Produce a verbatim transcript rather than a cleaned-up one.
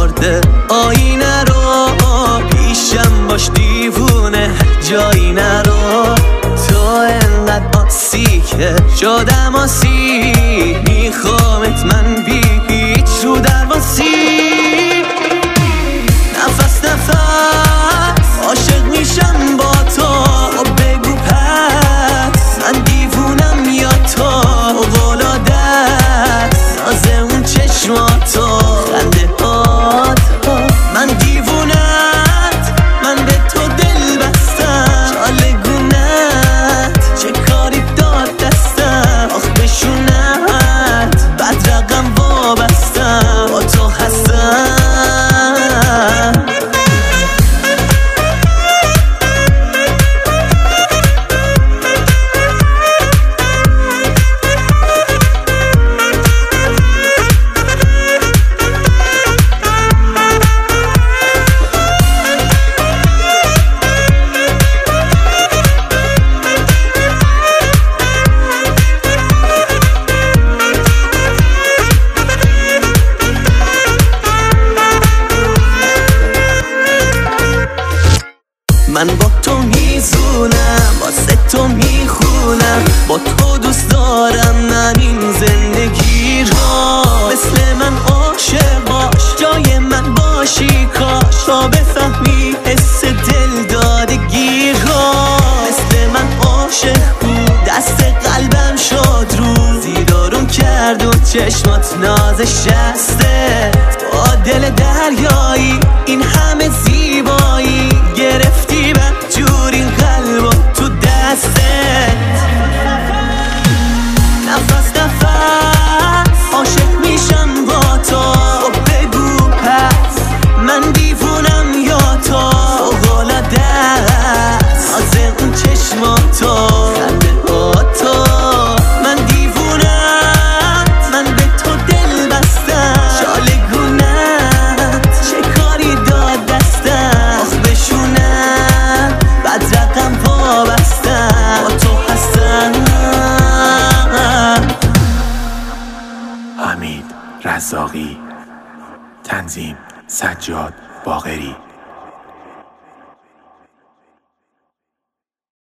برده آینه رو، پیشم باش دیوونه جایی نرو. تو انقدر آسی که شدم آسی، میخوامت من بی هیچ رو درواسی. نفس نفس عاشق میشم با تو، بگو پس من دیوونم یا تو؟ قولادت ناز اون چشماتو خنده هات، من دیوونت، من به تو دل بستم. چالگونت چه کاری داد دستم، آخ بشونت بد رقم وابستم با تو هستم. من با تو میزونم، واسه تو میخونم، با تو دوست دارم من این زندگی رو. مثل من عاشق باش، جای من باشی کاش، تا بفهمی حس دل دادگی رو. مثل من عاشق بود، دست قلبم شد رو، زیرارم کرد و چشمات ناز شسته. با دل دریایی این همه زیبایی، گرفتی بدجور این قلب و تو دستت. نفس نفس عاشق میشم با تو، بگو پس من دیوونم یا تو؟ فوق‌العاده است ناز اون چشماتو خنده هاتو، من دیوونت، من به تو دل بستم. شالگونت چه کاری داد دستم، آخ بشونم بد رقم وابستم با تو هستم. حمید رزاقی، تنظیم سجاد باقری.